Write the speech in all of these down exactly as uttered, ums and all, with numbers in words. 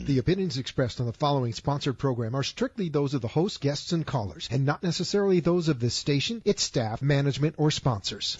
The opinions expressed on the following sponsored program are strictly those of the host, guests, and callers, and not necessarily those of this station, its staff, management, or sponsors.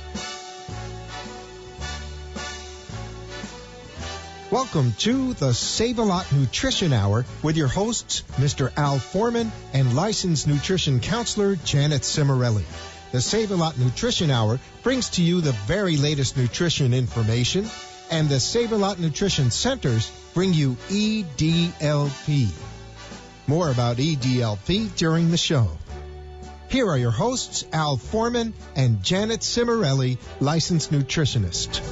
Welcome to the Save-A-Lot Nutrition Hour with your hosts, Mister Al Foreman and licensed nutrition counselor Janet Cimarelli. The Save-A-Lot Nutrition Hour brings to you the very latest nutrition information, and the Save-A-Lot Nutrition Centers bring you E D L P. More about E D L P during the show. Here are your hosts, Al Foreman and Janet Cimarelli, licensed nutritionist.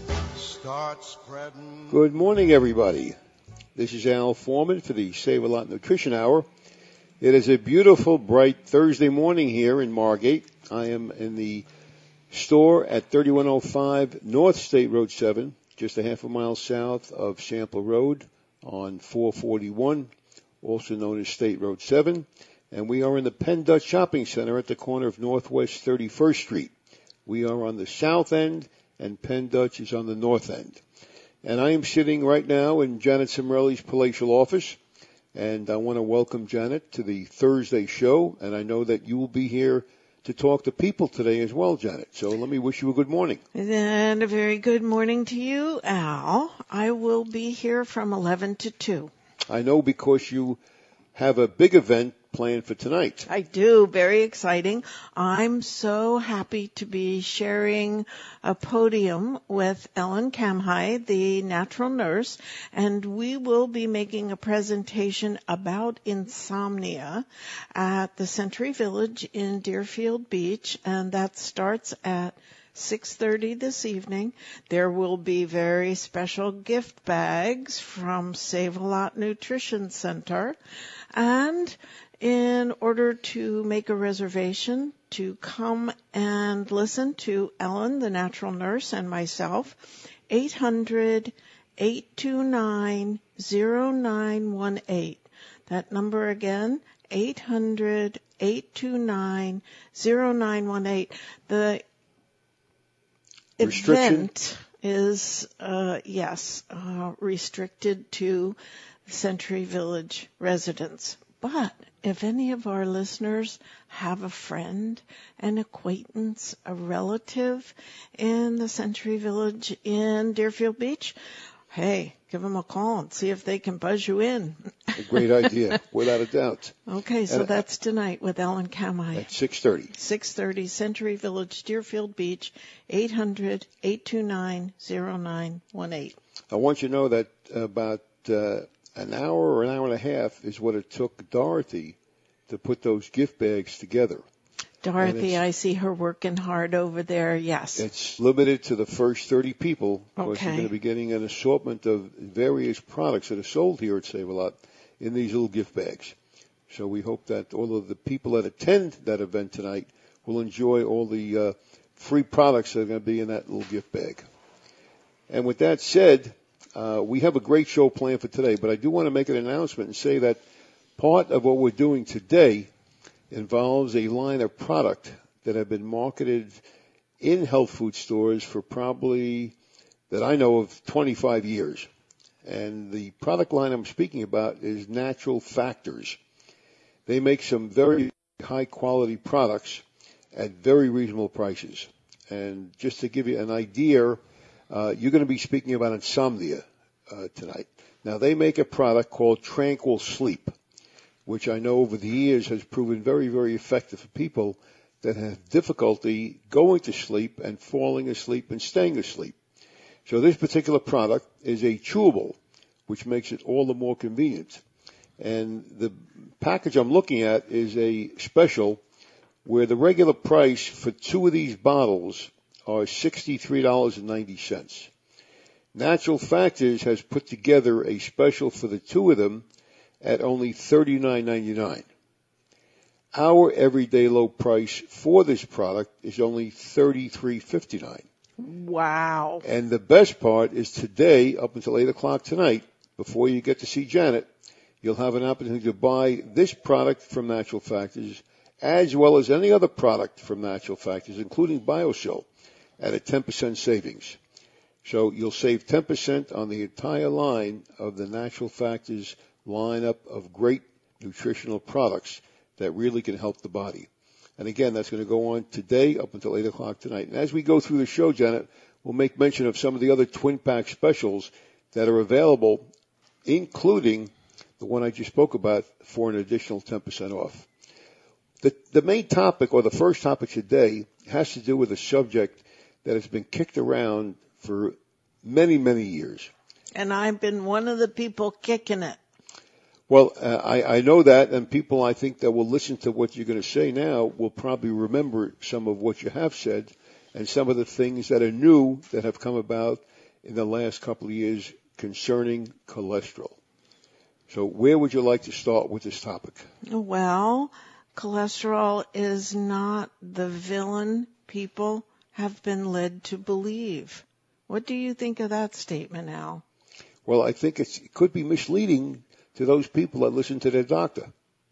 Good morning, everybody. This is Al Foreman for the Save-A-Lot Nutrition Hour. It is a beautiful, bright Thursday morning here in Margate. I am in the store at thirty-one oh five North State Road seven, just a half a mile south of Sample Road on four forty-one, also known as State Road seven. And we are in the Penn Dutch Shopping Center at the corner of Northwest thirty-first Street. We are on the south end, and Penn Dutch is on the north end. And I am sitting right now in Janet Cimarelli's palatial office, and I want to welcome Janet to the Thursday show, and I know that you will be here to talk to people today as well, Janet. So let me wish you a good morning. And a very good morning to you, Al. I will be here from eleven to two. I know because you have a big event planned for tonight. I do. Very exciting. I'm so happy to be sharing a podium with Ellen Kamhai, the natural nurse, and we will be making a presentation about insomnia at the Century Village in Deerfield Beach, and that starts at six thirty this evening. There will be very special gift bags from Save-A-Lot Nutrition Center. And in order to make a reservation to come and listen to Ellen, the natural nurse, and myself, eight hundred, eight two nine, oh nine one eight. That number again, eight hundred, eight two nine, oh nine one eight. The event is, uh, yes, uh, restricted to Century Village residents. But if any of our listeners have a friend, an acquaintance, a relative in the Century Village in Deerfield Beach, hey, give them a call and see if they can buzz you in. A great idea, without a doubt. Okay, so and that's tonight with Ellen Kamhai. At six thirty. six thirty, Century Village, Deerfield Beach, eight hundred, eight two nine, oh nine one eight. I want you to know that about uh, an hour or an hour and a half is what it took Dorothy to put those gift bags together. Dorothy, I see her working hard over there, yes. It's limited to the first thirty people. Of course, Okay. you're going to be getting an assortment of various products that are sold here at Save-A-Lot in these little gift bags. So we hope that all of the people that attend that event tonight will enjoy all the uh, free products that are going to be in that little gift bag. And with that said, uh, we have a great show planned for today, but I do want to make an announcement and say that part of what we're doing today involves a line of product that have been marketed in health food stores for probably, that I know of, twenty-five years. And the product line I'm speaking about is Natural Factors. They make some very high quality products at very reasonable prices. And just to give you an idea, uh, you're going to be speaking about insomnia uh, tonight. Now, they make a product called Tranquil Sleep, which I know over the years has proven very, very effective for people that have difficulty going to sleep and falling asleep and staying asleep. So this particular product is a chewable, which makes it all the more convenient. And the package I'm looking at is a special where the regular price for two of these bottles are sixty-three dollars and ninety cents. Natural Factors has put together a special for the two of them at only thirty-nine ninety-nine. Our everyday low price for this product is only thirty-three fifty-nine. Wow. And the best part is today, up until eight o'clock tonight, before you get to see Janet, you'll have an opportunity to buy this product from Natural Factors, as well as any other product from Natural Factors, including BioShield, at a ten percent savings. So you'll save ten percent on the entire line of the Natural Factors lineup of great nutritional products that really can help the body. And again, that's going to go on today up until eight o'clock tonight. And as we go through the show, Janet, we'll make mention of some of the other twin pack specials that are available, including the one I just spoke about for an additional ten percent off. The, the main topic, or the first topic today, has to do with a subject that has been kicked around for many, many years. And I've been one of the people kicking it. Well, uh, I, I know that, and people I think that will listen to what you're going to say now will probably remember some of what you have said and some of the things that are new that have come about in the last couple of years concerning cholesterol. So where would you like to start with this topic? Well, cholesterol is not the villain people have been led to believe. What do you think of that statement, Al? Well, I think it's, it could be misleading to those people that listen to their doctor.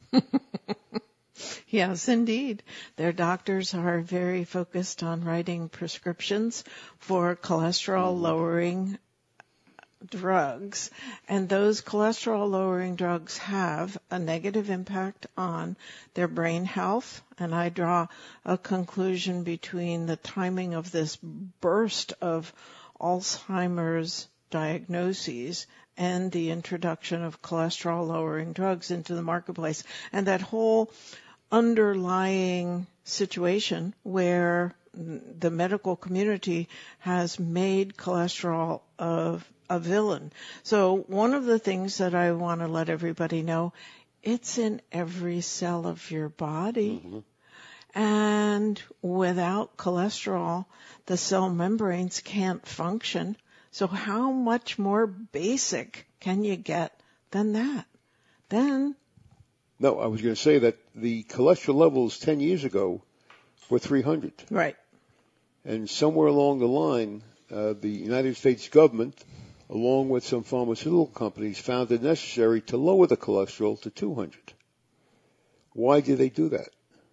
Yes, indeed. Their doctors are very focused on writing prescriptions for cholesterol-lowering drugs, and those cholesterol-lowering drugs have a negative impact on their brain health, and I draw a conclusion between the timing of this burst of Alzheimer's diagnoses and the introduction of cholesterol-lowering drugs into the marketplace, and that whole underlying situation where the medical community has made cholesterol a, a villain. So one of the things that I want to let everybody know, it's in every cell of your body. Mm-hmm. And without cholesterol, the cell membranes can't function. So how much more basic can you get than that? Then... No, I was going to say that the cholesterol levels ten years ago were three hundred. Right. And somewhere along the line, uh, the United States government, along with some pharmaceutical companies, found it necessary to lower the cholesterol to two hundred. Why did they do that?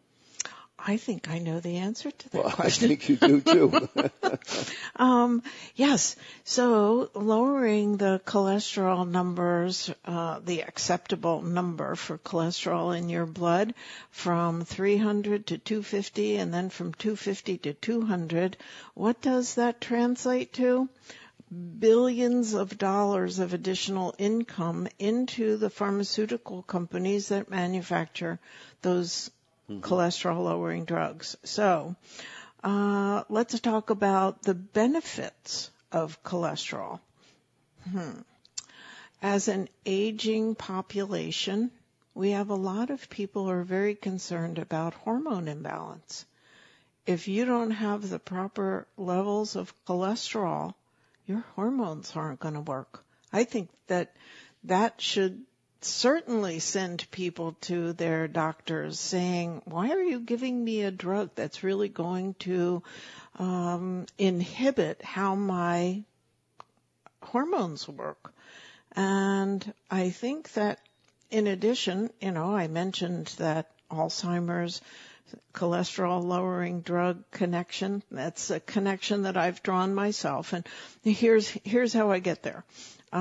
I think I know the answer to that well, question. I think you do too. um, yes. So lowering the cholesterol numbers, uh, the acceptable number for cholesterol in your blood from three hundred to two fifty and then from two fifty to two hundred, what does that translate to? Billions of dollars of additional income into the pharmaceutical companies that manufacture those Mm-hmm. cholesterol-lowering drugs. So uh, let's talk about the benefits of cholesterol. Hmm. As an aging population, we have a lot of people who are very concerned about hormone imbalance. If you don't have the proper levels of cholesterol, your hormones aren't going to work. I think that that should certainly send people to their doctors saying, why are you giving me a drug that's really going to um, inhibit how my hormones work? And I think that in addition, you know, I mentioned that Alzheimer's cholesterol lowering drug connection, that's a connection that I've drawn myself. And here's, here's how I get there.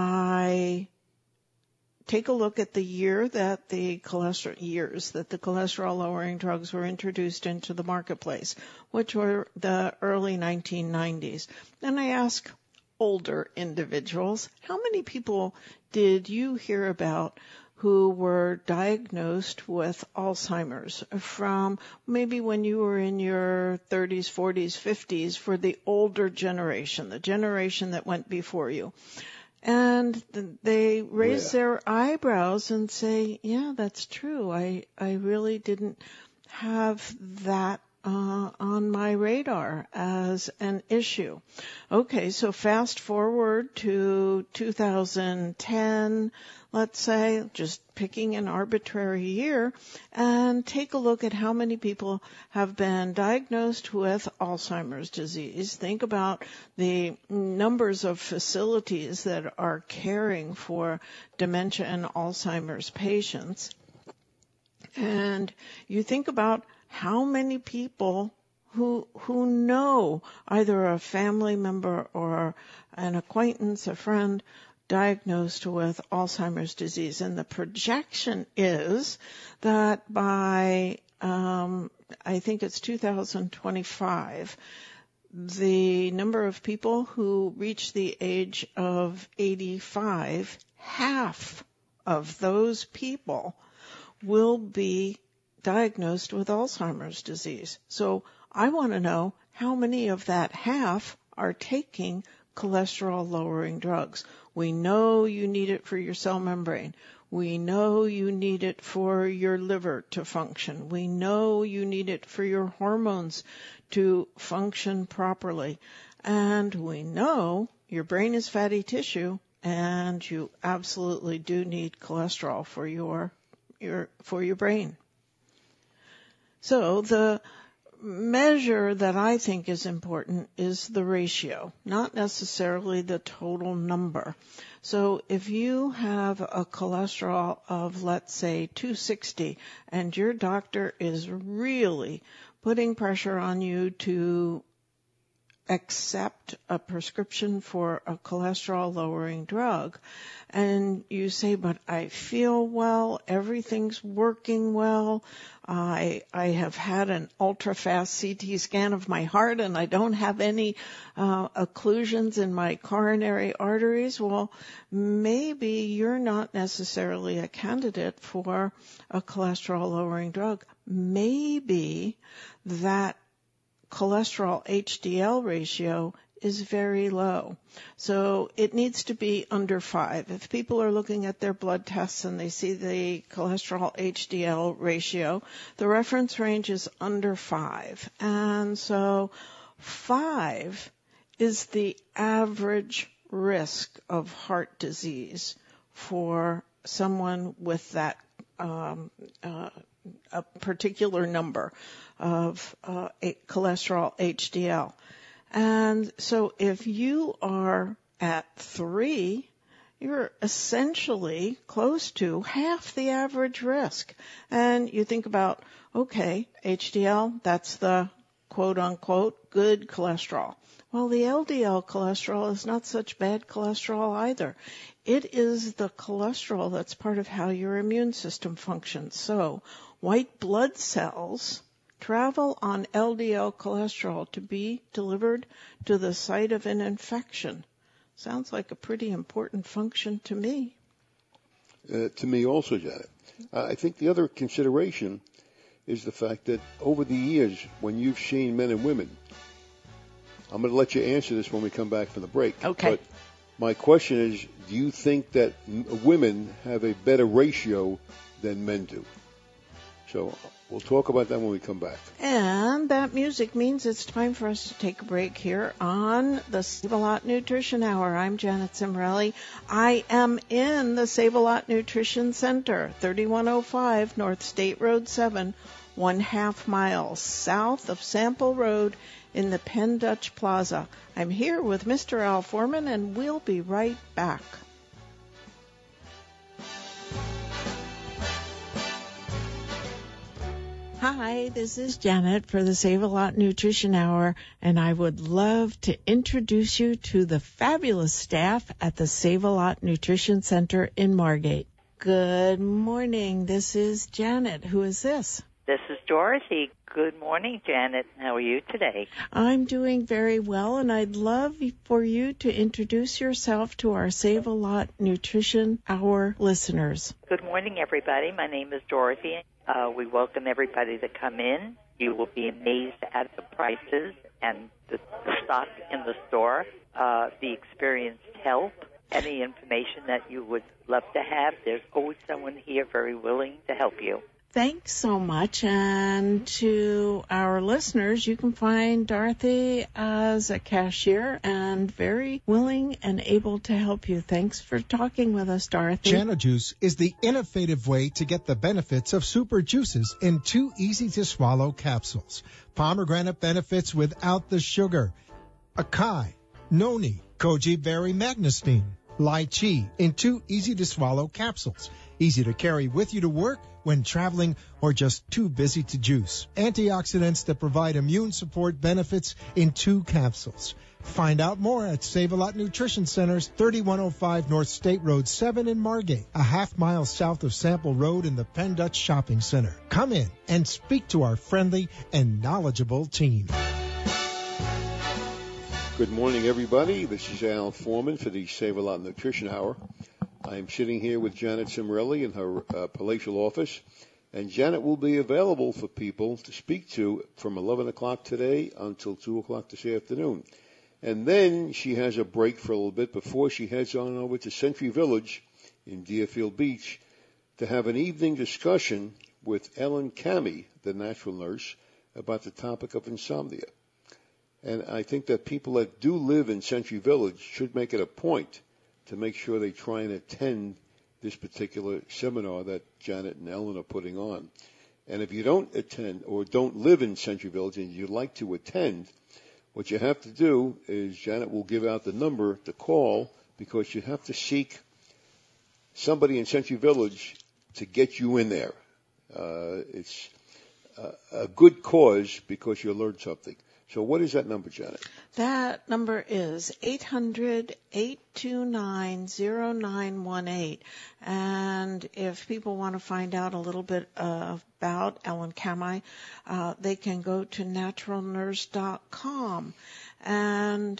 I take a look at the year that the cholesterol years that the cholesterol lowering drugs were introduced into the marketplace, which were the early nineteen nineties. And I ask older individuals, how many people did you hear about who were diagnosed with Alzheimer's from maybe when you were in your thirties, forties, fifties for the older generation, the generation that went before you? And they raise yeah. their eyebrows and say, yeah, that's true. I, I really didn't have that uh, on my radar as an issue. Okay, so fast forward to two thousand ten, let's say, just picking an arbitrary year, and take a look at how many people have been diagnosed with Alzheimer's disease. Think about the numbers of facilities that are caring for dementia and Alzheimer's patients. And you think about how many people who who know either a family member or an acquaintance, a friend, diagnosed with Alzheimer's disease. And the projection is that by, um, I think it's two thousand twenty-five, the number of people who reach the age of eighty-five, half of those people will be diagnosed with Alzheimer's disease. So I want to know how many of that half are taking cholesterol-lowering drugs. We know you need it for your cell membrane. We know you need it for your liver to function. We know you need it for your hormones to function properly. And we know your brain is fatty tissue, and you absolutely do need cholesterol for your your for your brain. So the measure that I think is important is the ratio, not necessarily the total number. So if you have a cholesterol of, let's say, two sixty, and your doctor is really putting pressure on you to accept a prescription for a cholesterol-lowering drug, and you say, but I feel well, everything's working well, I I have had an ultra-fast C T scan of my heart, and I don't have any uh, occlusions in my coronary arteries, well, maybe you're not necessarily a candidate for a cholesterol-lowering drug. Maybe that cholesterol H D L ratio is very low. So it needs to be under five. If people are looking at their blood tests and they see the cholesterol H D L ratio, the reference range is under five. And so five is the average risk of heart disease for someone with that um, uh, a particular number of uh, cholesterol H D L. And so if you are at three, you're essentially close to half the average risk. And you think about, okay, H D L, that's the quote-unquote good cholesterol. Well, the L D L cholesterol is not such bad cholesterol either. It is the cholesterol that's part of how your immune system functions. So white blood cells travel on L D L cholesterol to be delivered to the site of an infection. Sounds like a pretty important function to me. Uh, to me also, Janet. Uh, I think the other consideration is the fact that over the years, when you've seen men and women, I'm going to let you answer this when we come back from the break. Okay. But my question is, do you think that m- women have a better ratio than men do? So we'll talk about that when we come back. And that music means it's time for us to take a break here on the Save-A-Lot Nutrition Hour. I'm Janet Cimorelli. I am in the Save-A-Lot Nutrition Center, thirty-one oh five North State Road seven, one half mile south of Sample Road in the Penn Dutch Plaza. I'm here with Mister Al Foreman, and we'll be right back. Hi, this is Janet for the Save-A-Lot Nutrition Hour, and I would love to introduce you to the fabulous staff at the Save-A-Lot Nutrition Center in Margate. Good morning. This is Janet. Who is this? This is Dorothy. Good morning, Janet. How are you today? I'm doing very well, and I'd love for you to introduce yourself to our Save-A-Lot Nutrition Hour listeners. Good morning, everybody. My name is Dorothy. Uh, we welcome everybody to come in. You will be amazed at the prices and the, the stock in the store, uh, the experienced help, any information that you would love to have. There's always someone here very willing to help you. Thanks so much. And to our listeners, you can find Dorothy as a cashier and very willing and able to help you. Thanks for talking with us, Dorothy. JanoJuice is the innovative way to get the benefits of super juices in two easy-to-swallow capsules. Pomegranate benefits without the sugar. Acai, noni, goji berry magnesine, Lychee in two easy-to-swallow capsules. Easy to carry with you to work, when traveling, or just too busy to juice. Antioxidants that provide immune support benefits in two capsules. Find out more at Save-A-Lot Nutrition Centers, thirty-one oh five North State Road seven in Margate, a half mile south of Sample Road in the Penn Dutch Shopping Center. Come in and speak to our friendly and knowledgeable team. Good morning, everybody. This is Al Foreman for the Save-A-Lot Nutrition Hour. I'm sitting here with Janet Cimarelli in her uh, palatial office, and Janet will be available for people to speak to from eleven o'clock today until two o'clock this afternoon. And then she has a break for a little bit before she heads on over to Century Village in Deerfield Beach to have an evening discussion with Ellen Cami, the natural nurse, about the topic of insomnia. And I think that people that do live in Century Village should make it a point to make sure they try and attend this particular seminar that Janet and Ellen are putting on. And if you don't attend or don't live in Century Village and you'd like to attend, what you have to do is Janet will give out the number to call, because you have to seek somebody in Century Village to get you in there. Uh, it's a, a good cause because you'll learn something. So what is that number, Janet? That number is eight hundred, eight two nine, zero nine one eight. And if people want to find out a little bit uh, about Ellen Cami, uh, they can go to natural nurse dot com. And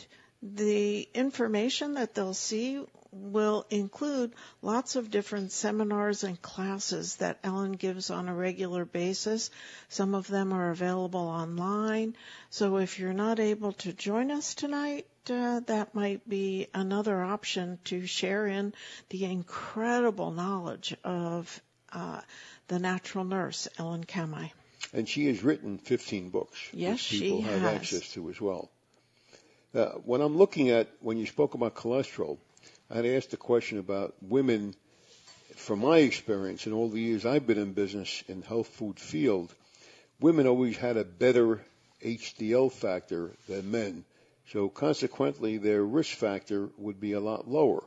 the information that they'll see will include lots of different seminars and classes that Ellen gives on a regular basis. Some of them are available online. So if you're not able to join us tonight, uh, that might be another option to share in the incredible knowledge of uh, the natural nurse, Ellen Cami. And she has written fifteen books, yes, which people she have has. access to as well. Uh, when I'm looking at, when you spoke about cholesterol, I had asked a question about women. From my experience in all the years I've been in business in health food field, women always had a better H D L factor than men. So consequently, their risk factor would be a lot lower.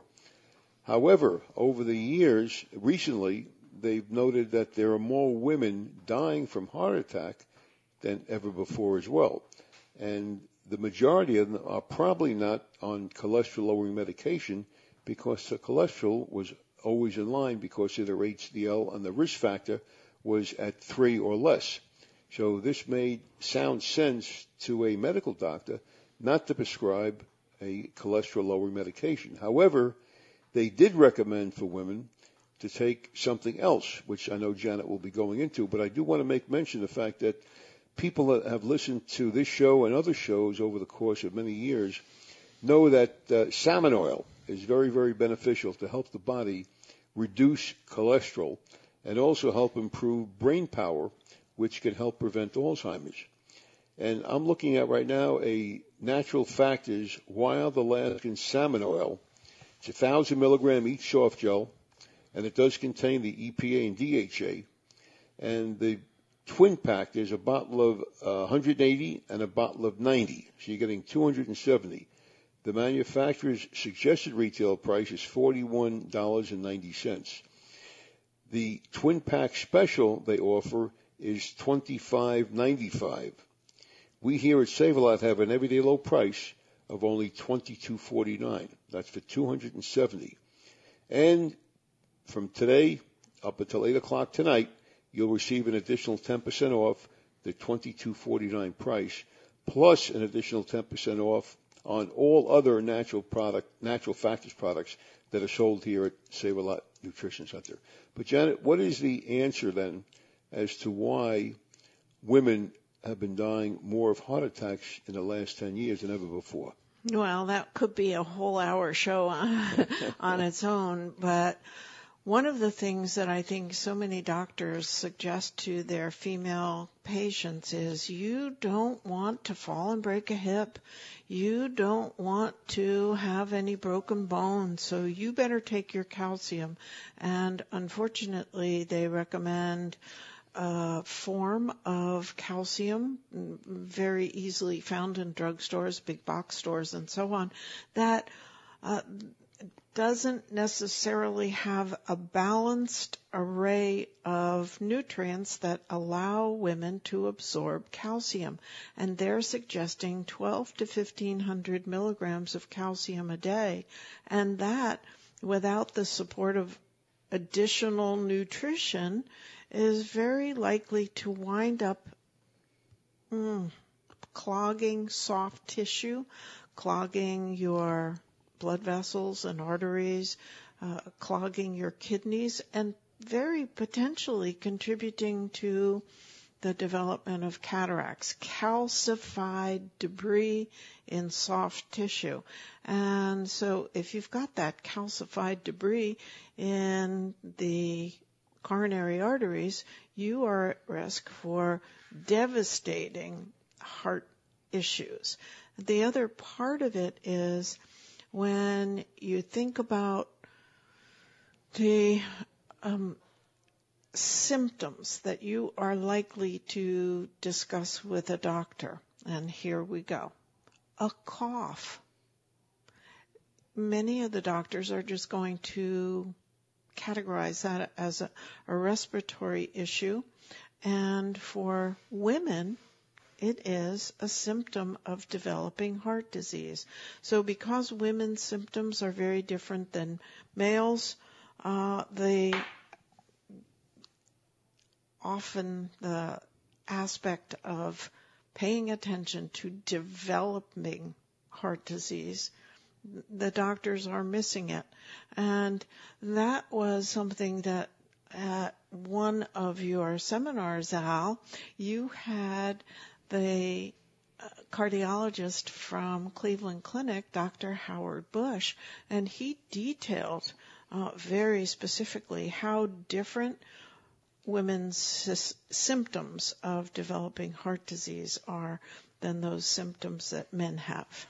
However, over the years, recently, they've noted that there are more women dying from heart attack than ever before as well. And the majority of them are probably not on cholesterol-lowering medication, because the cholesterol was always in line because of their H D L, and the risk factor was at three or less. So this made sound sense to a medical doctor not to prescribe a cholesterol-lowering medication. However, they did recommend for women to take something else, which I know Janet will be going into, but I do want to make mention of the fact that people that have listened to this show and other shows over the course of many years know that uh, salmon oil is very, very beneficial to help the body reduce cholesterol and also help improve brain power, which can help prevent Alzheimer's. And I'm looking at right now a Natural Factors Wild Alaskan Salmon Oil. It's one thousand milligram each soft gel, and it does contain the E P A and D H A. And the twin pack, there's a bottle of uh, one hundred eighty and a bottle of ninety, so you're getting two hundred seventy. The manufacturer's suggested retail price is forty-one dollars and ninety cents. The twin pack special they offer is twenty-five dollars and ninety-five cents. We here at Save-A-Lot have an everyday low price of only twenty-two dollars and forty-nine cents. That's for two hundred seventy. And from today up until eight o'clock tonight, you'll receive an additional ten percent off the twenty-two dollars and forty-nine cents price, plus an additional ten percent off on all other natural product, natural factors products that are sold here at Save-A-Lot Nutrition Center. But Janet, what is the answer then as to why women have been dying more of heart attacks in the last ten years than ever before? Well, that could be a whole hour show on, on its own, but one of the things that I think so many doctors suggest to their female patients is you don't want to fall and break a hip. You don't want to have any broken bones, so you better take your calcium. And unfortunately, they recommend a form of calcium, very easily found in drugstores, big box stores, and so on, that uh, doesn't necessarily have a balanced array of nutrients that allow women to absorb calcium. And they're suggesting twelve to fifteen hundred milligrams of calcium a day. And that, without the support of additional nutrition, is very likely to wind up mm, clogging soft tissue, clogging your blood vessels and arteries, uh, clogging your kidneys, and very potentially contributing to the development of cataracts, calcified debris in soft tissue. And so if you've got that calcified debris in the coronary arteries, you are at risk for devastating heart issues. The other part of it is when you think about the um, symptoms that you are likely to discuss with a doctor, and here we go. A cough. Many of the doctors are just going to categorize that as a, a respiratory issue, and for women, it is a symptom of developing heart disease. So because women's symptoms are very different than males, uh, the often the aspect of paying attention to developing heart disease, the doctors are missing it. And that was something that at one of your seminars, Al, you had the cardiologist from Cleveland Clinic, Doctor Howard Bush, and he detailed uh, very specifically how different women's sy- symptoms of developing heart disease are than those symptoms that men have.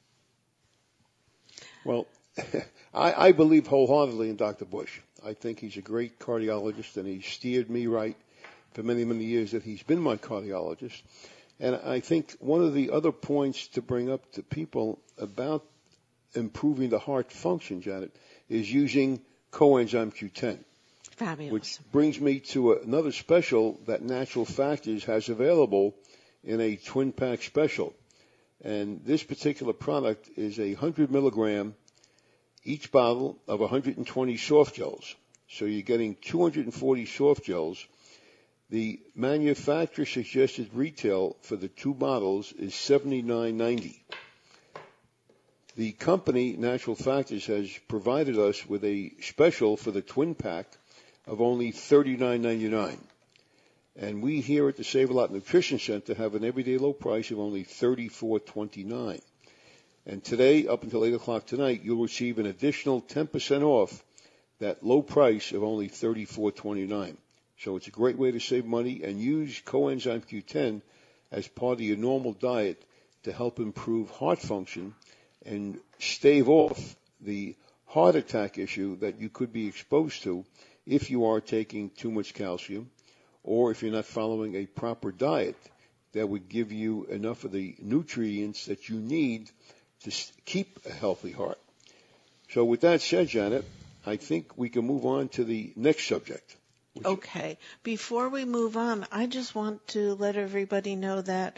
Well, I, I believe wholeheartedly in Doctor Bush. I think he's a great cardiologist, and he's steered me right for many, many years that he's been my cardiologist. And I think one of the other points to bring up to people about improving the heart function, Janet, is using coenzyme Q ten. Fabulous. Which brings me to another special that Natural Factors has available in a twin pack special. And this particular product is a one hundred milligram each bottle of one hundred twenty soft gels. So you're getting two hundred forty soft gels. The manufacturer suggested retail for the two bottles is seventy-nine ninety. The company, Natural Factors, has provided us with a special for the twin pack of only thirty-nine ninety-nine. And we here at the Save-A-Lot Nutrition Center have an everyday low price of only thirty-four twenty-nine. And today, up until eight o'clock tonight, you'll receive an additional ten percent off that low price of only thirty-four twenty-nine. So it's a great way to save money, and use coenzyme Q ten as part of your normal diet to help improve heart function and stave off the heart attack issue that you could be exposed to if you are taking too much calcium, or if you're not following a proper diet that would give you enough of the nutrients that you need to keep a healthy heart. So with that said, Janet, I think we can move on to the next subject. Okay. Before we move on, I just want to let everybody know that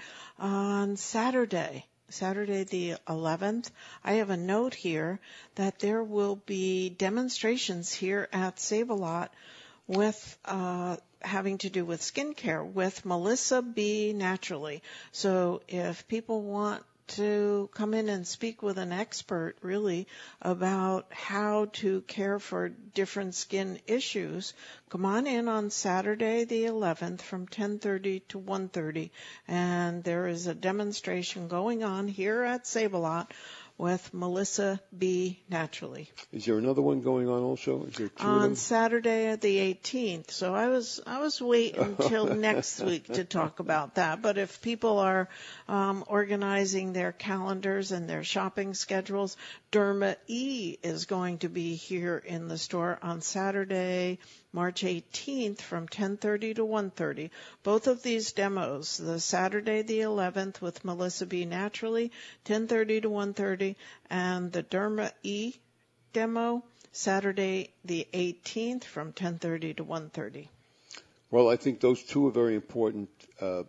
on Saturday, Saturday the eleventh, I have a note here that there will be demonstrations here at Save-A-Lot with uh, having to do with skincare with Melissa B. Naturally. So if people want to come in and speak with an expert really about how to care for different skin issues, come on in on Saturday the eleventh from ten thirty to one thirty, and there is a demonstration going on here at Save-A-Lot with Melissa B. Naturally. Is there another one going on also? Is there two on of them? Saturday the eighteenth. So I was I was waiting until next week to talk about that. But if people are um, organizing their calendars and their shopping schedules, Derma E is going to be here in the store on Saturday, March eighteenth from ten thirty to one thirty. Both of these demos, the Saturday the eleventh with Melissa B. Naturally, ten thirty to one thirty, and the Derma E demo Saturday the eighteenth from ten thirty to one thirty. Well, I think those two are very important uh,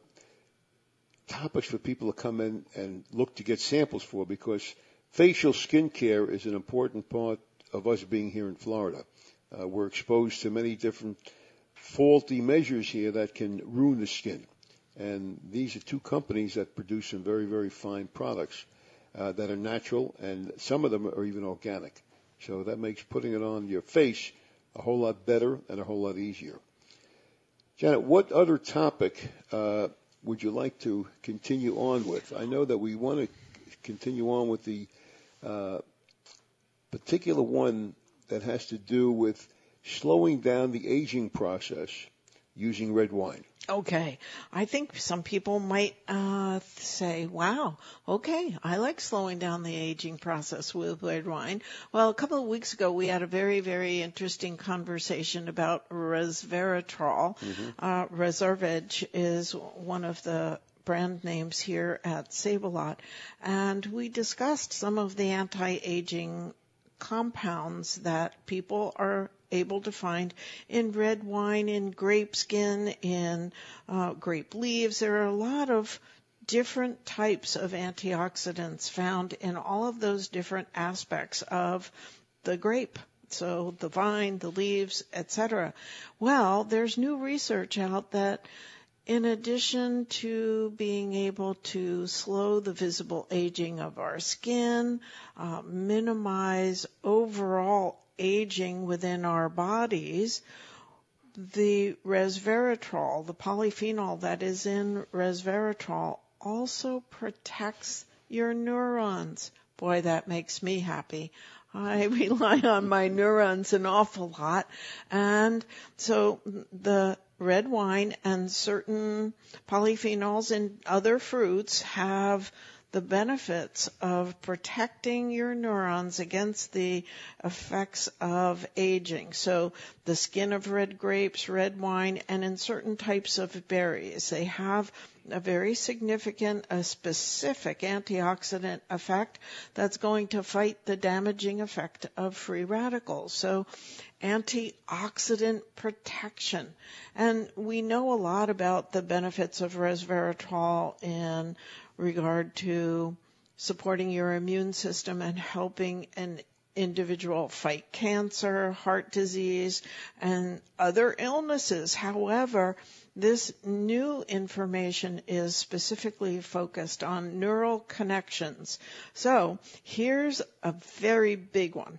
topics for people to come in and look to get samples for, because facial skin care is an important part of us being here in Florida. Uh, we're exposed to many different faulty measures here that can ruin the skin. And these are two companies that produce some very, very fine products uh, that are natural, and some of them are even organic. So that makes putting it on your face a whole lot better and a whole lot easier. Janet, what other topic uh, would you like to continue on with? I know that we want to continue on with the uh, particular one that has to do with slowing down the aging process using red wine. Okay. I think some people might uh, say, wow, okay, I like slowing down the aging process with red wine. Well, a couple of weeks ago, we had a very, very interesting conversation about resveratrol. Mm-hmm. Uh, Reservage is one of the brand names here at Save-A-Lot, and we discussed some of the anti-aging compounds that people are able to find in red wine, in grape skin, in uh, grape leaves. There are a lot of different types of antioxidants found in all of those different aspects of the grape. So the vine, the leaves, et cetera. Well, there's new research out that in addition to being able to slow the visible aging of our skin, uh, minimize overall aging within our bodies, the resveratrol, the polyphenol that is in resveratrol, also protects your neurons. Boy, that makes me happy. I rely on my neurons an awful lot. And so the red wine and certain polyphenols in other fruits have the benefits of protecting your neurons against the effects of aging. So the skin of red grapes, red wine, and in certain types of berries, they have a very significant, a specific antioxidant effect that's going to fight the damaging effect of free radicals. So antioxidant protection. And we know a lot about the benefits of resveratrol in regard to supporting your immune system and helping an individual fight cancer, heart disease, and other illnesses. However, this new information is specifically focused on neural connections. So here's a very big one.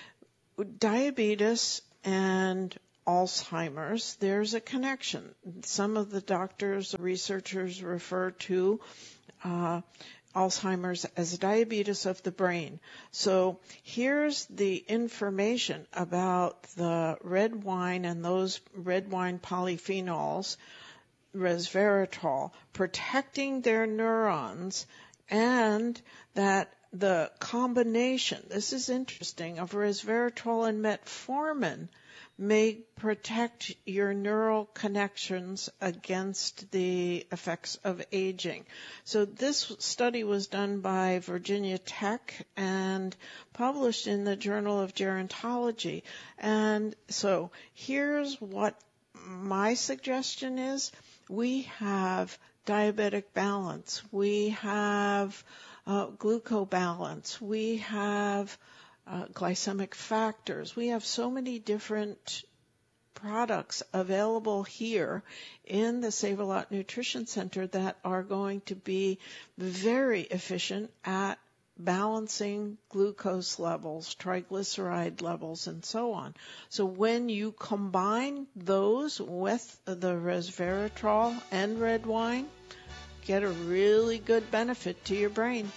Diabetes and Alzheimer's, there's a connection. Some of the doctors, researchers refer to uh, Alzheimer's as diabetes of the brain. So here's the information about the red wine and those red wine polyphenols, resveratrol, protecting their neurons, and that the combination, this is interesting, of resveratrol and metformin may protect your neural connections against the effects of aging. So this study was done by Virginia Tech and published in the Journal of Gerontology. And so here's what my suggestion is. We have diabetic balance. We have uh, glucobalance. We have Uh, glycemic factors. We have so many different products available here in the Save-A-Lot Nutrition Center that are going to be very efficient at balancing glucose levels, triglyceride levels, and so on. So when you combine those with the resveratrol and red wine, get a really good benefit to your brain.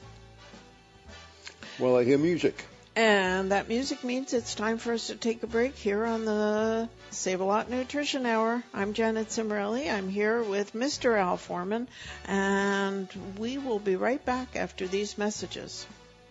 Well, I hear music. And that music means it's time for us to take a break here on the Save-A-Lot Nutrition Hour. I'm Janet Cimarelli. I'm here with Mister Al Foreman, and we will be right back after these messages.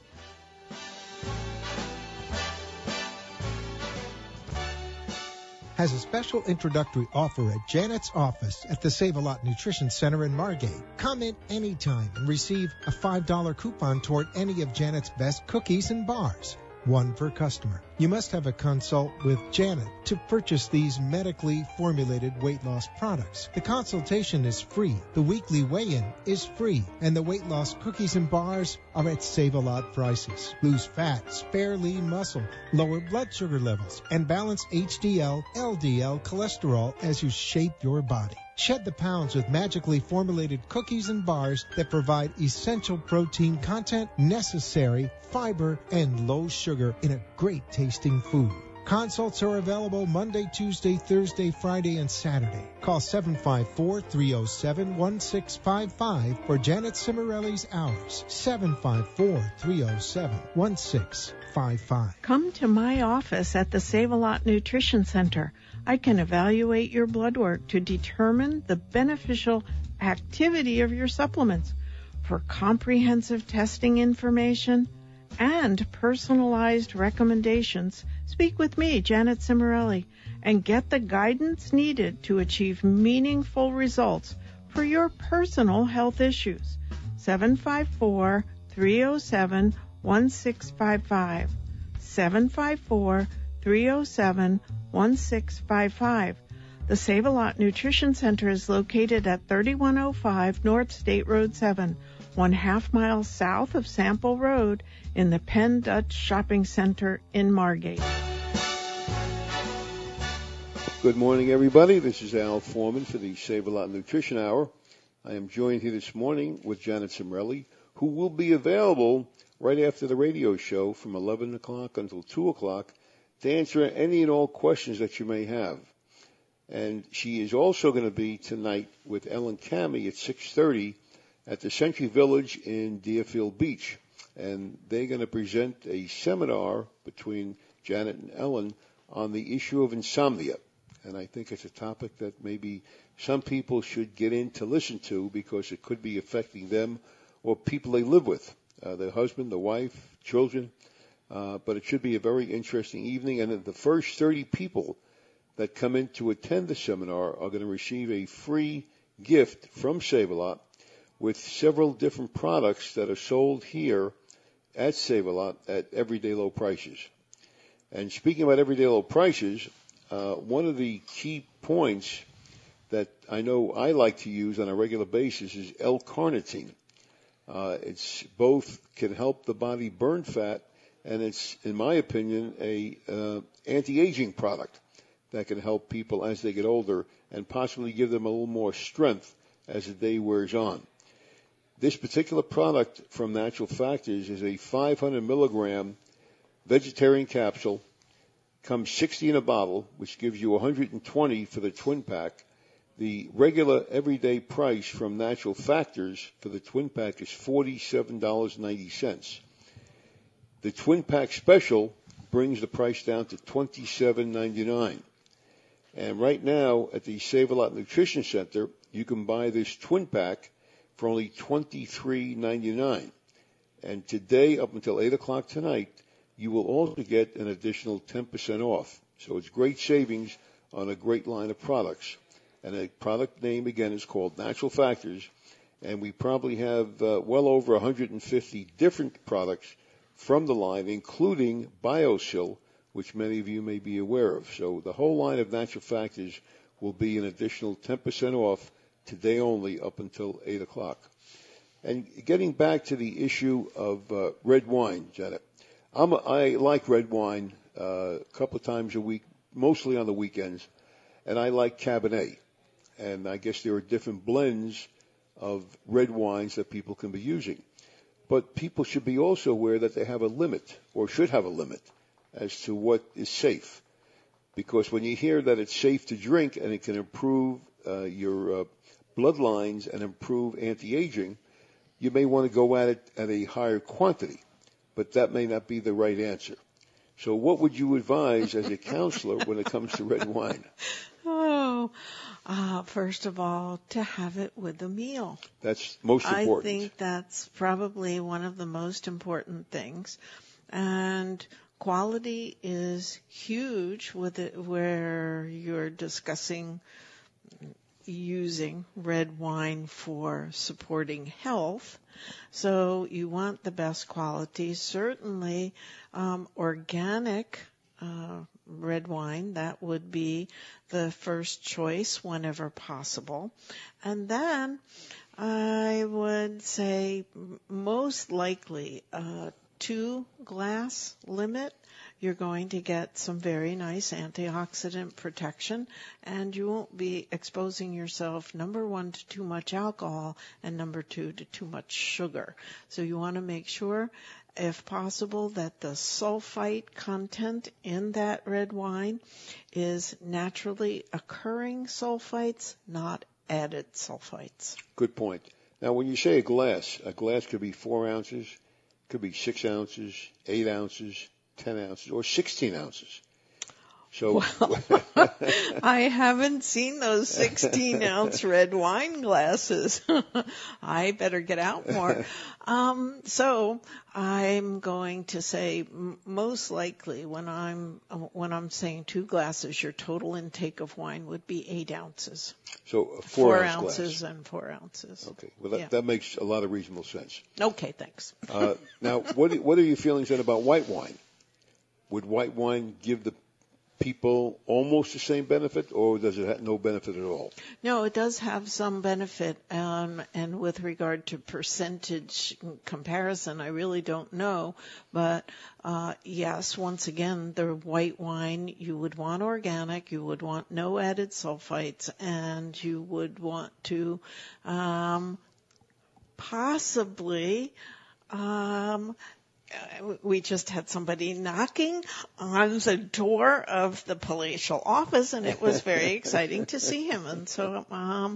Has a special introductory offer at Janet's office at the Save-A-Lot Nutrition Center in Margate. Come in anytime and receive a five dollar coupon toward any of Janet's best cookies and bars. one per customer. You must have a consult with Janet to purchase these medically formulated weight loss products. The consultation is free, the weekly weigh-in is free, and the weight loss cookies and bars are at Save-A-Lot prices. Lose fat, spare lean muscle, lower blood sugar levels, and balance H D L, L D L cholesterol as you shape your body. Shed the pounds with magically formulated cookies and bars that provide essential protein content, necessary fiber, and low sugar in a great tasting food. Consults are available Monday, Tuesday, Thursday, Friday, and Saturday. Call seven five four, three oh seven, one six five five for Janet Cimarelli's hours. seven five four, three oh seven, one six five five. Come to my office at the Save-A-Lot Nutrition Center. I can evaluate your blood work to determine the beneficial activity of your supplements. For comprehensive testing information and personalized recommendations, speak with me, Janet Cimarelli, and get the guidance needed to achieve meaningful results for your personal health issues. seven five four, three oh seven, one six five five. seven five four, three oh seven, one six five five. The Save-A-Lot Nutrition Center is located at thirty-one oh five North State Road seven, one half mile south of Sample Road in the Penn Dutch Shopping Center in Margate. Good morning, everybody. This is Al Foreman for the Save-A-Lot Nutrition Hour. I am joined here this morning with Janet Cimarelli, who will be available right after the radio show from eleven o'clock until two o'clock to answer any and all questions that you may have. And she is also going to be tonight with Ellen Cammey at six thirty at the Century Village in Deerfield Beach. And they're going to present a seminar between Janet and Ellen on the issue of insomnia. And I think it's a topic that maybe some people should get in to listen to because it could be affecting them or people they live with, uh, their husband, the wife, children. Uh, but it should be a very interesting evening. And the first thirty people that come in to attend the seminar are going to receive a free gift from Save-A-Lot with several different products that are sold here at Save-A-Lot at everyday low prices. And speaking about everyday low prices, uh, one of the key points that I know I like to use on a regular basis is L-carnitine. Uh, it's both can help the body burn fat, and it's, in my opinion, a uh, anti-aging product that can help people as they get older and possibly give them a little more strength as the day wears on. This particular product from Natural Factors is a five hundred milligram vegetarian capsule, comes sixty in a bottle, which gives you one hundred twenty for the twin pack. The regular everyday price from Natural Factors for the twin pack is forty-seven dollars and ninety cents. The twin pack special brings the price down to twenty-seven ninety-nine. And right now at the Save-A-Lot Nutrition Center, you can buy this twin pack for only twenty-three ninety-nine. And today, up until eight o'clock tonight, you will also get an additional ten percent off. So it's great savings on a great line of products. And the product name, again, is called Natural Factors. And we probably have uh, well over one hundred fifty different products from the line, including BioSil, which many of you may be aware of. So the whole line of Natural Factors will be an additional ten percent off today only up until eight o'clock. And getting back to the issue of uh, red wine, Janet, I'm a, I like red wine uh, a couple of times a week, mostly on the weekends, and I like Cabernet. And I guess there are different blends of red wines that people can be using. But people should be also aware that they have a limit, or should have a limit, as to what is safe. Because when you hear that it's safe to drink and it can improve uh, your uh, bloodlines and improve anti-aging, you may want to go at it at a higher quantity. But that may not be the right answer. So what would you advise as a counselor when it comes to red wine? Oh, uh, first of all, to have it with a meal. That's most important. I think that's probably one of the most important things. And quality is huge with it, where you're discussing using red wine for supporting health. So you want the best quality. Certainly, um, organic uh, red wine, that would be the first choice whenever possible. And then I would say most likely a two glass limit. You're going to get some very nice antioxidant protection, and you won't be exposing yourself, number one, to too much alcohol, and number two, to too much sugar. So you want to make sure, if possible, that the sulfite content in that red wine is naturally occurring sulfites, not added sulfites. Good point. Now, when you say a glass, a glass could be four ounces, could be six ounces, eight ounces, ten ounces, or sixteen ounces. So, well, I haven't seen those sixteen ounce red wine glasses. I better get out more. Um, so I'm going to say m- most likely when I'm uh, when I'm saying two glasses, your total intake of wine would be eight ounces. So a four, four ounce ounces glass. and four ounces. Okay, well that, yeah. that makes a lot of reasonable sense. Okay, thanks. uh, now, what what are your feelings then about white wine? Would white wine give the people almost the same benefit, or does it have no benefit at all? No, it does have some benefit, um, and with regard to percentage comparison, I really don't know. But uh, yes, once again, the white wine, you would want organic, you would want no added sulfites, and you would want to um, possibly um, we just had somebody knocking on the door of the palatial office, and it was very exciting to see him. And so um,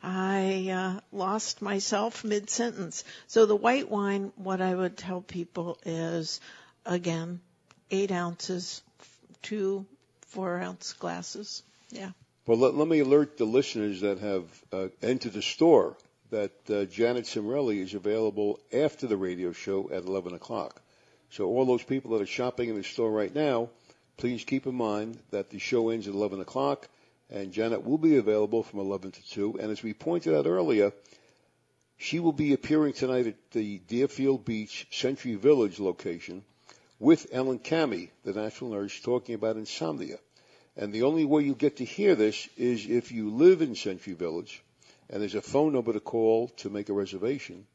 I uh, lost myself mid-sentence. So the white wine, what I would tell people is, again, eight ounces, two four-ounce glasses. Yeah. Well, let, let me alert the listeners that have uh, entered the store that uh, Janet Cimarelli is available after the radio show at eleven o'clock. So all those people that are shopping in the store right now, please keep in mind that the show ends at eleven o'clock, and Janet will be available from eleven to two. And as we pointed out earlier, she will be appearing tonight at the Deerfield Beach Century Village location with Ellen Cammey, the natural nurse, talking about insomnia. And the only way you get to hear this is if you live in Century Village, and there's a phone number to call to make a reservation,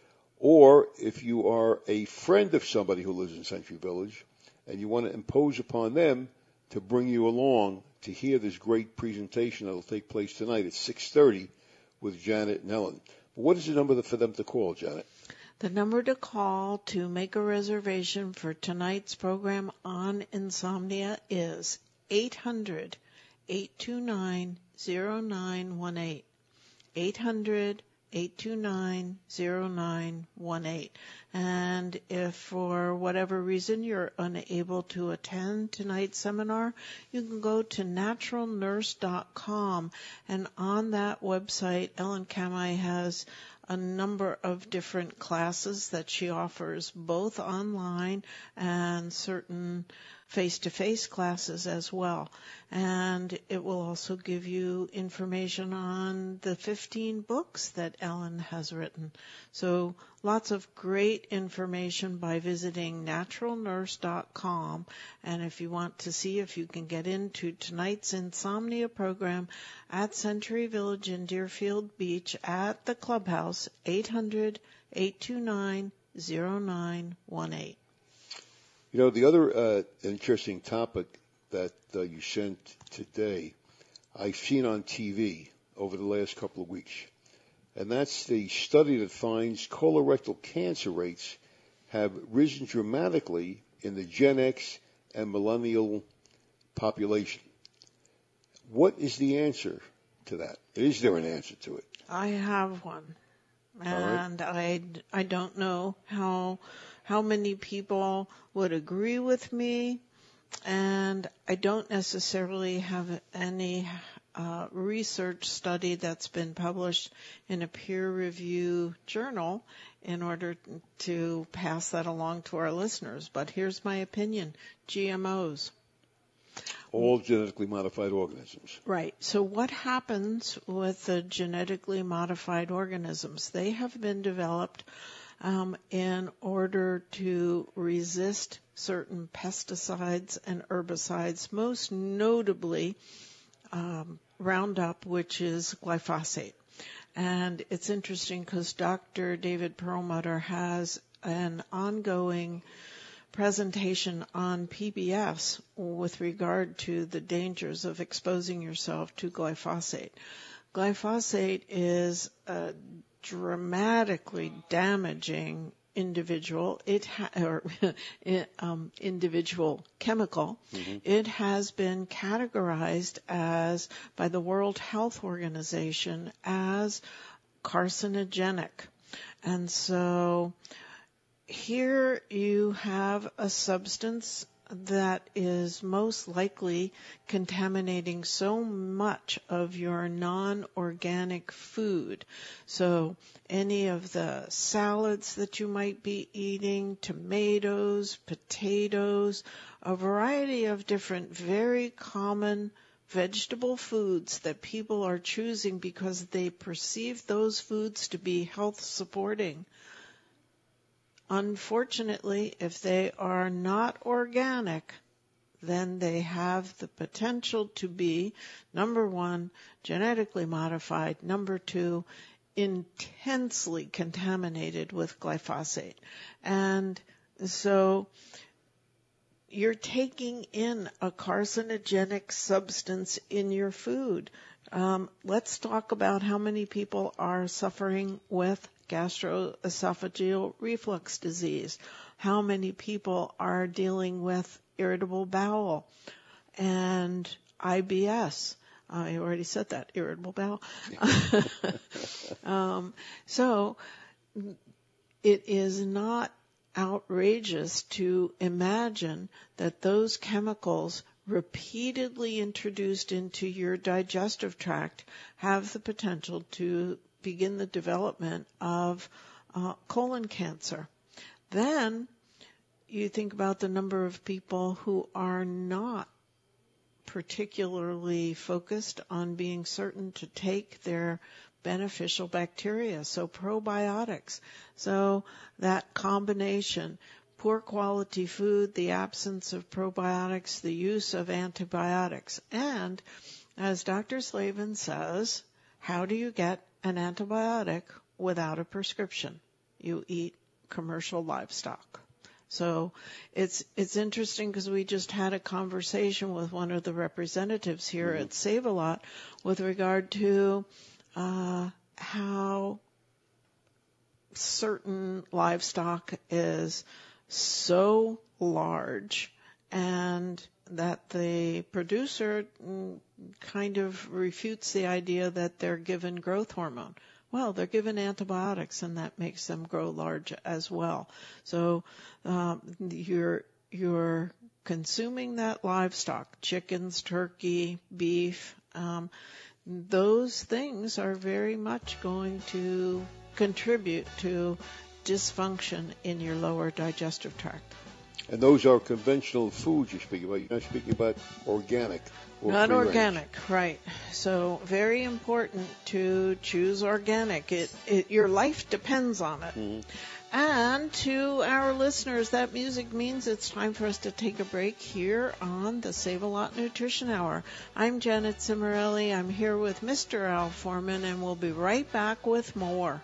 or if you are a friend of somebody who lives in Century Village and you want to impose upon them to bring you along to hear this great presentation that will take place tonight at six thirty with Janet and Ellen. But what is the number for them to call, Janet? The number to call to make a reservation for tonight's program on insomnia is eight hundred, eight two nine, zero nine one eight. eight hundred, eight two nine, zero nine one eight. And if for whatever reason you're unable to attend tonight's seminar, you can go to natural nurse dot com, and on that website, Ellen Cammey has a number of different classes that she offers, both online and certain face-to-face classes as well. And it will also give you information on the fifteen books that Ellen has written. So lots of great information by visiting natural nurse dot com. And if you want to see if you can get into tonight's insomnia program at Century Village in Deerfield Beach at the clubhouse, eight hundred, eight two nine, zero nine one eight. You know, the other uh, interesting topic that uh, you sent today, I've seen on T V over the last couple of weeks, and that's the study that finds colorectal cancer rates have risen dramatically in the Gen X and millennial population. What is the answer to that? Is there an answer to it? I have one, and right. I, I don't know how how many people would agree with me, and I don't necessarily have any uh, research study that's been published in a peer-review journal in order to pass that along to our listeners. But here's my opinion. G M Os. all genetically modified organisms. Right. So what happens with the genetically modified organisms? They have been developed um, in order to resist certain pesticides and herbicides, most notably um, Roundup, which is glyphosate. And it's interesting because Doctor David Perlmutter has an ongoing presentation on P B S with regard to the dangers of exposing yourself to glyphosate. Glyphosate is a dramatically damaging individual, it ha- or um, individual chemical. Mm-hmm. It has been categorized as by the World Health Organization as carcinogenic, and so here you have a substance that is most likely contaminating so much of your non-organic food. So any of the salads that you might be eating, tomatoes, potatoes, a variety of different very common vegetable foods that people are choosing because they perceive those foods to be health supporting. Unfortunately, if they are not organic, then they have the potential to be, number one, genetically modified, number two, intensely contaminated with glyphosate. And so you're taking in a carcinogenic substance in your food. Um, let's talk about how many people are suffering with gastroesophageal reflux disease. How many people are dealing with irritable bowel and I B S? I already said that, irritable bowel. um, so it is not outrageous to imagine that those chemicals repeatedly introduced into your digestive tract have the potential to begin the development of uh, colon cancer. Then you think about the number of people who are not particularly focused on being certain to take their beneficial bacteria, so probiotics. So that combination, poor quality food, the absence of probiotics, the use of antibiotics. And as Doctor Slavin says, how do you get an antibiotic without a prescription? You eat commercial livestock. So it's it's interesting because we just had a conversation with one of the representatives here mm-hmm. at Save-A-Lot with regard to uh, how certain livestock is so large and that the producer kind of refutes the idea that they're given growth hormone. Well, they're given antibiotics, and that makes them grow large as well. So um, you're you're consuming that livestock, chickens, turkey, beef. Um, those things are very much going to contribute to dysfunction in your lower digestive tract. And those are conventional foods you're speaking about. You're not speaking about organic. Or not free-range. Organic, right. So very important to choose organic. It, it your life depends on it. Mm-hmm. And to our listeners, that music means it's time for us to take a break here on the Save-A-Lot Nutrition Hour. I'm Janet Cimarelli. I'm here with Mister Al Foreman, and we'll be right back with more.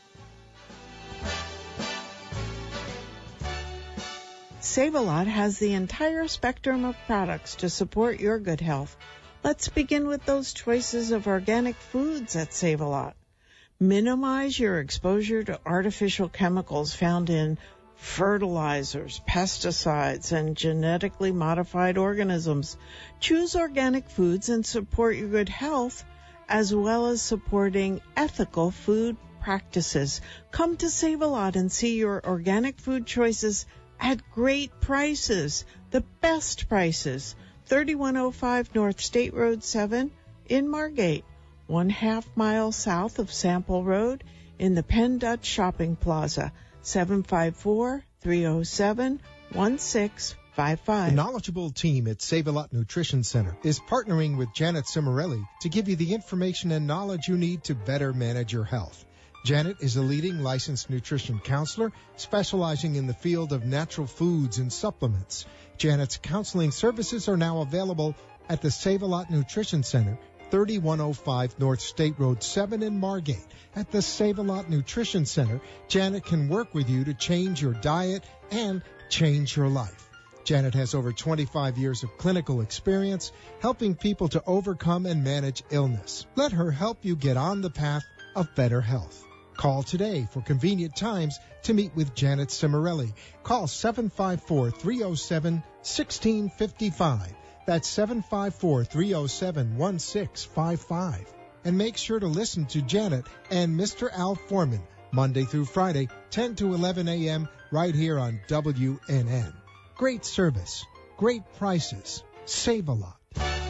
Save-A-Lot has the entire spectrum of products to support your good health. Let's begin with those choices of organic foods at Save-A-Lot. Minimize your exposure to artificial chemicals found in fertilizers, pesticides, and genetically modified organisms. Choose organic foods and support your good health, as well as supporting ethical food practices. Come to Save-A-Lot and see your organic food choices at great prices, the best prices. thirty-one oh five North State Road seven in Margate, one half mile south of Sample Road in the Penn Dutch Shopping Plaza, seven five four, three oh seven, one six five The five. knowledgeable team at Save-A-Lot Nutrition Center is partnering with Janet Cimarelli to give you the information and knowledge you need to better manage your health. Janet is a leading licensed nutrition counselor specializing in the field of natural foods and supplements. Janet's counseling services are now available at the Save-A-Lot Nutrition Center, thirty-one oh five North State Road seven in Margate. At the Save-A-Lot Nutrition Center, Janet can work with you to change your diet and change your life. Janet has over twenty-five years of clinical experience helping people to overcome and manage illness. Let her help you get on the path of better health. Call today for convenient times to meet with Janet Cimarelli. Call seven five four, three oh seven, one six five five. That's seven five four, three oh seven, one six five five. And make sure to listen to Janet and Mister Al Foreman Monday through Friday, ten to eleven a.m. right here on W N N. Great service, great prices, save a lot.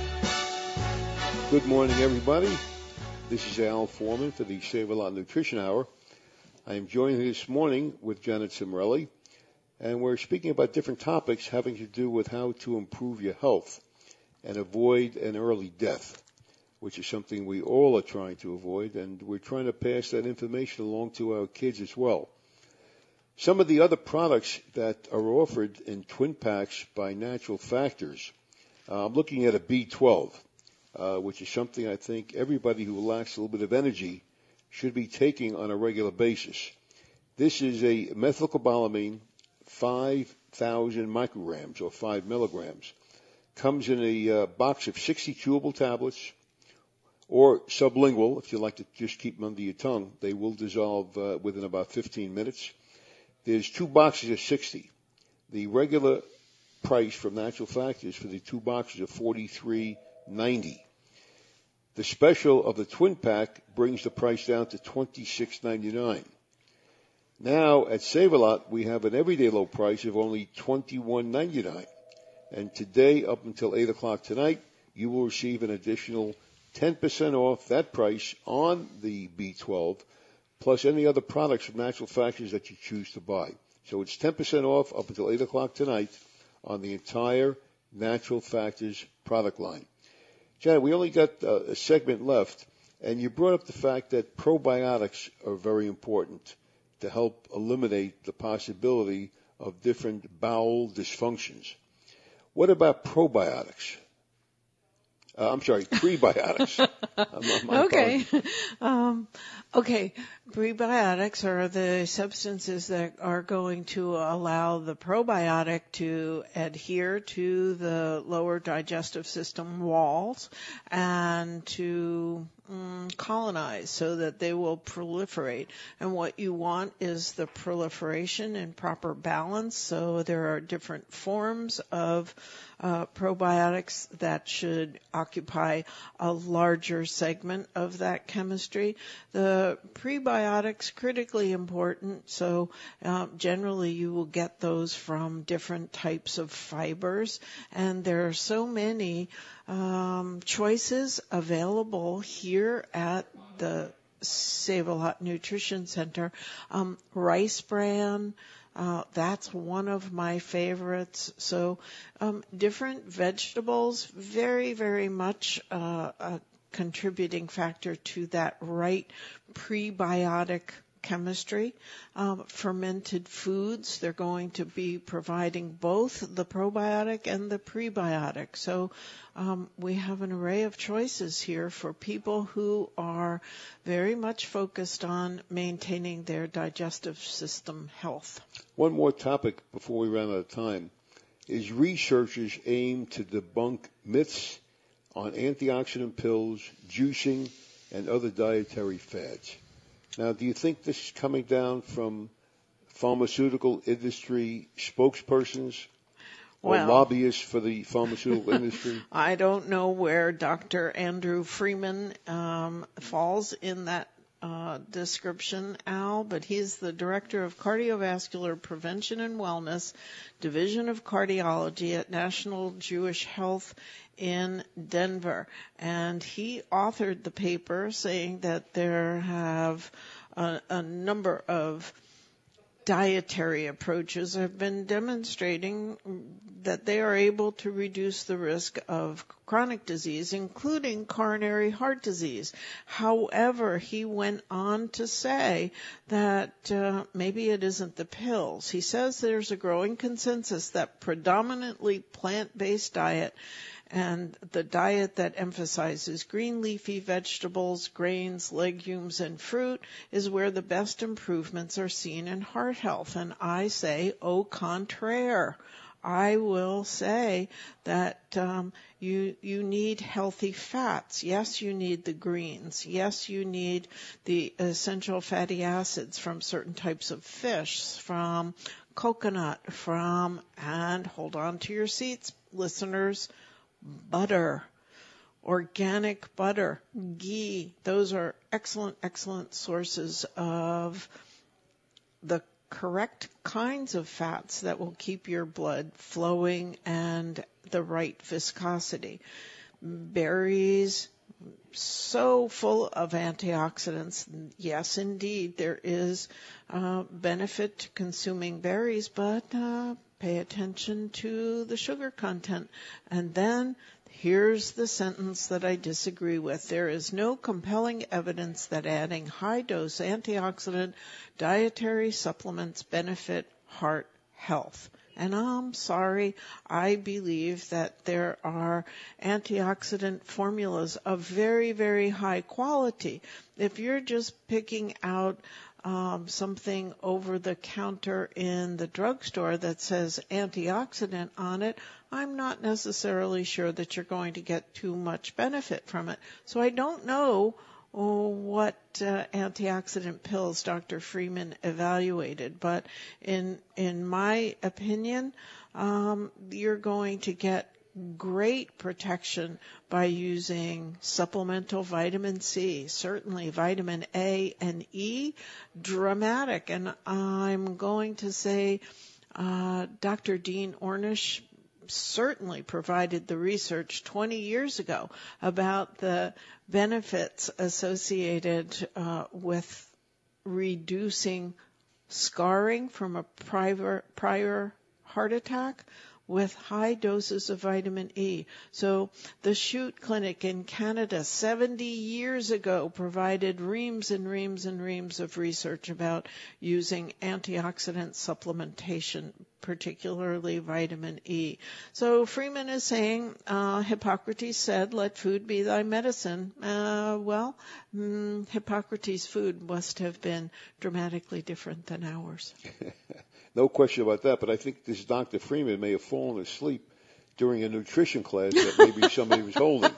Good morning, everybody. This is Al Foreman for the Save-A-Lot Nutrition Hour. I am joined this morning with Janet Cimarelli, and we're speaking about different topics having to do with how to improve your health and avoid an early death, which is something we all are trying to avoid, and we're trying to pass that information along to our kids as well. Some of the other products that are offered in twin packs by Natural Factors, uh, I'm looking at a B twelve. Uh, which is something I think everybody who lacks a little bit of energy should be taking on a regular basis. This is a methylcobalamin, five thousand micrograms or five milligrams. Comes in a uh, box of sixty chewable tablets or sublingual, if you like to just keep them under your tongue. They will dissolve uh, within about fifteen minutes. There's two boxes of sixty. The regular price from Natural Factors for the two boxes of forty-three ninety. The special of the twin pack brings the price down to twenty-six ninety-nine. Now at Save-A-Lot we have an everyday low price of only twenty-one ninety-nine. And today up until eight o'clock tonight you will receive an additional ten percent off that price on the B twelve plus any other products from Natural Factors that you choose to buy. So it's ten percent off up until eight o'clock tonight on the entire Natural Factors product line. Janet, we only got uh, a segment left, and you brought up the fact that probiotics are very important to help eliminate the possibility of different bowel dysfunctions. What about probiotics? Uh, I'm sorry, prebiotics. I'm, I'm, okay. Um, okay. Prebiotics are the substances that are going to allow the probiotic to adhere to the lower digestive system walls and to um, colonize so that they will proliferate. And what you want is the proliferation in proper balance. So there are different forms of Uh, probiotics that should occupy a larger segment of that chemistry. The prebiotics, critically important, so uh, generally you will get those from different types of fibers, and there are so many um, choices available here at the Save-A-Lot Nutrition Center. Um, Rice Bran, Uh, that's one of my favorites. So um, different vegetables, very, very much uh, a contributing factor to that right prebiotic chemistry. Um, fermented foods, they're going to be providing both the probiotic and the prebiotic. So um, we have an array of choices here for people who are very much focused on maintaining their digestive system health. One more topic before we run out of time is researchers aim to debunk myths on antioxidant pills, juicing, and other dietary fads. Now, do you think this is coming down from pharmaceutical industry spokespersons or well, lobbyists for the pharmaceutical industry? I don't know where Doctor Andrew Freeman um, falls in that uh, description, Al, but he's the Director of Cardiovascular Prevention and Wellness, Division of Cardiology at National Jewish Health in Denver. And he authored the paper saying that there have a, a number of dietary approaches have been demonstrating that they are able to reduce the risk of chronic disease, including coronary heart disease. However, he went on to say that uh, maybe it isn't the pills. He says there's a growing consensus that predominantly plant-based diet and the diet that emphasizes green leafy vegetables, grains, legumes, and fruit is where the best improvements are seen in heart health. And I say, au contraire. I will say that um, you you need healthy fats. Yes, you need the greens. Yes, you need the essential fatty acids from certain types of fish, from coconut, from, and hold on to your seats, listeners, butter, organic butter, ghee. Those are excellent, excellent sources of the correct kinds of fats that will keep your blood flowing and the right viscosity. Berries, so full of antioxidants. Yes, indeed, there is uh, benefit to consuming berries, but uh, pay attention to the sugar content. And then here's the sentence that I disagree with. There is no compelling evidence that adding high-dose antioxidant dietary supplements benefit heart health. And I'm sorry, I believe that there are antioxidant formulas of very, very high quality. If you're just picking out um, something over the counter in the drugstore that says antioxidant on it, I'm not necessarily sure that you're going to get too much benefit from it. So I don't know Oh, what uh, antioxidant pills Doctor Freeman evaluated, but in in my opinion, um, you're going to get great protection by using supplemental vitamin C, certainly vitamin A and E, dramatic. And I'm going to say uh, Doctor Dean Ornish certainly provided the research twenty years ago about the benefits associated uh, with reducing scarring from a prior, prior heart attack with high doses of vitamin E. So the Chute Clinic in Canada seventy years ago provided reams and reams and reams of research about using antioxidant supplementation, particularly vitamin E. So Freeman is saying, uh, Hippocrates said, let food be thy medicine. Uh, well, mm, Hippocrates' food must have been dramatically different than ours. No question about that, but I think this Doctor Freeman may have fallen asleep during a nutrition class that maybe somebody was holding.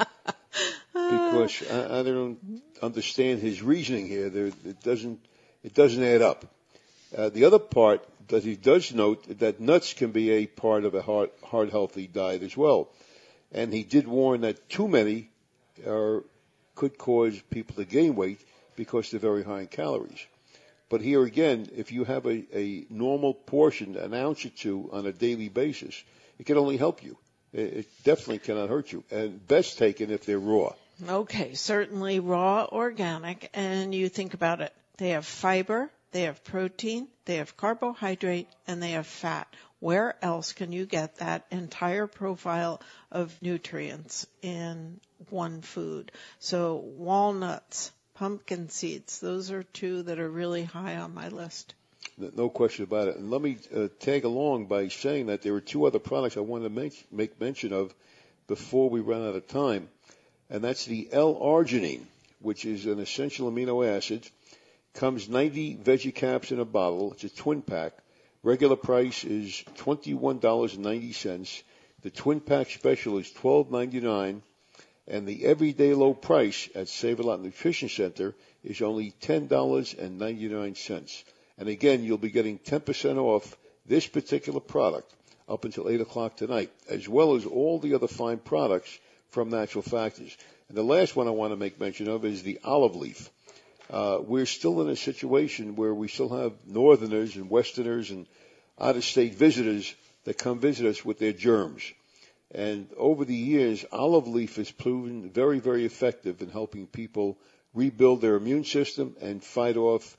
Because I, I don't understand his reasoning here. There, it doesn't it doesn't add up. Uh, the other part that he does note that nuts can be a part of a heart, heart healthy diet as well. And he did warn that too many are, could cause people to gain weight because they're very high in calories. But here again, if you have a, a normal portion, an ounce or two on a daily basis, it can only help you. It, it definitely cannot hurt you. And best taken if they're raw. Okay, certainly raw, organic. And you think about it. They have fiber, they have protein, they have carbohydrate, and they have fat. Where else can you get that entire profile of nutrients in one food? So walnuts, pumpkin seeds, those are two that are really high on my list. No question about it. And let me uh, tag along by saying that there are two other products I wanted to make, make mention of before we run out of time. And that's the L-arginine, which is an essential amino acid. Comes ninety veggie caps in a bottle. It's a twin pack. Regular price is twenty-one dollars and ninety cents. The twin pack special is twelve ninety-nine. And the everyday low price at Save-A-Lot Nutrition Center is only ten dollars and ninety-nine cents. And again, you'll be getting ten percent off this particular product up until eight o'clock tonight, as well as all the other fine products from Natural Factors. And the last one I want to make mention of is the olive leaf. Uh, we're still in a situation where we still have northerners and westerners and out-of-state visitors that come visit us with their germs. And over the years, olive leaf has proven very, very effective in helping people rebuild their immune system and fight off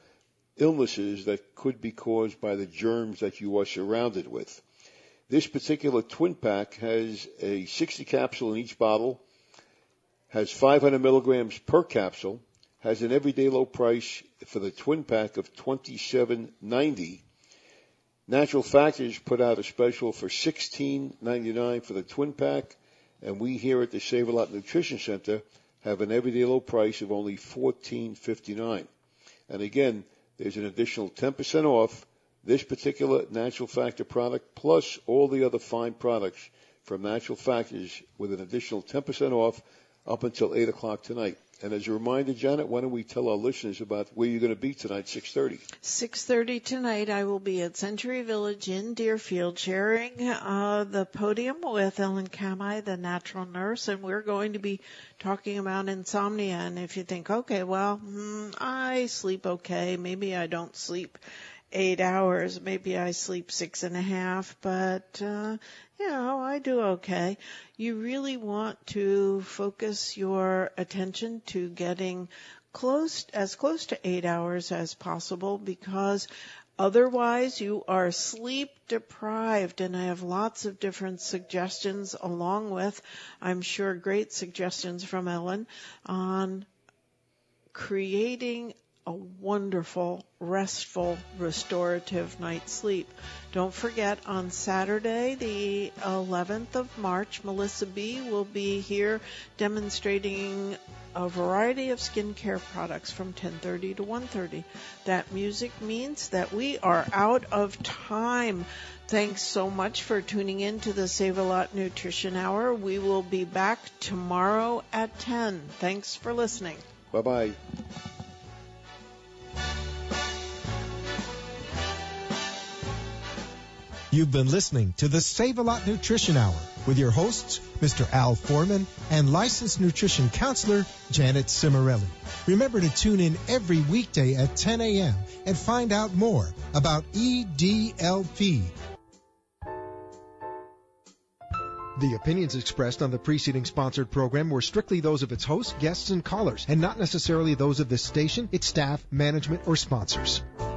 illnesses that could be caused by the germs that you are surrounded with. This particular twin pack has a sixty capsule in each bottle, has five hundred milligrams per capsule, has an everyday low price for the twin pack of twenty-seven ninety. Natural Factors put out a special for sixteen ninety-nine for the twin pack, and we here at the Save-A-Lot Nutrition Center have an everyday low price of only fourteen fifty-nine. And again, there's an additional ten percent off this particular Natural Factor product plus all the other fine products from Natural Factors with an additional ten percent off up until eight o'clock tonight. And as a reminder, Janet, why don't we tell our listeners about where you're going to be tonight, six thirty? six thirty tonight, I will be at Century Village in Deerfield sharing uh, the podium with Ellen Kamhi, the natural nurse, and we're going to be talking about insomnia. And if you think, okay, well, hmm, I sleep okay, maybe I don't sleep eight hours, maybe I sleep six and a half, but, uh, you know, I do okay. You really want to focus your attention to getting close, as close to eight hours as possible, because otherwise you are sleep deprived. And I have lots of different suggestions along with, I'm sure, great suggestions from Ellen on creating a wonderful, restful, restorative night's sleep. Don't forget, on Saturday, the eleventh of March, Melissa B. will be here demonstrating a variety of skincare products from ten thirty to one thirty. That music means that we are out of time. Thanks so much for tuning in to the Save-A-Lot Nutrition Hour. We will be back tomorrow at ten. Thanks for listening. Bye-bye. You've been listening to the Save-A-Lot Nutrition Hour with your hosts, Mister Al Foreman and licensed nutrition counselor, Janet Cimarelli. Remember to tune in every weekday at ten a.m. and find out more about E D L P. The opinions expressed on the preceding sponsored program were strictly those of its hosts, guests, and callers, and not necessarily those of this station, its staff, management, or sponsors.